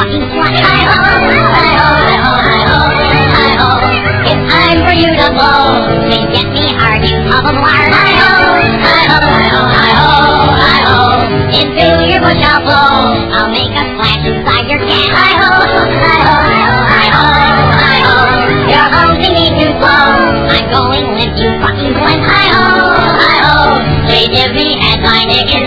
fucking slut. Hi-ho, hi-ho, hi-ho, hi-ho, hi-ho. It's time for you to blow. Please get me hard, you mother blard. Hi-ho, hi-ho, hi-ho, hi-ho, hi-ho. Into your bush I'll blow. I'll make a splash inside your cat. Hi-ho, hi-ho, hi-ho, hi-ho, hi-ho. You're holding me too slow. I'm going limp, you fucking slut. Hi-ho, hi-ho. They give me head, my dick is